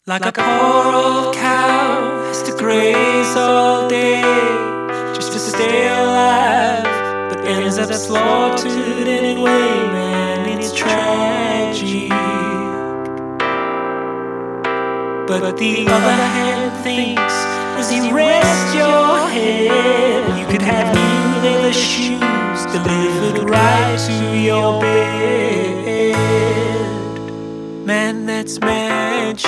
Like a poor old cow has to graze all day just to stay alive, but ends up slaughtered anyway. Man, it's tragic. But the other hand thinks, as you rest your head, you could have new leather shoes delivered right to your bed. Man, that's magic,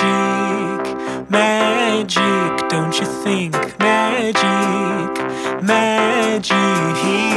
magic, don't you think? Magic, magic.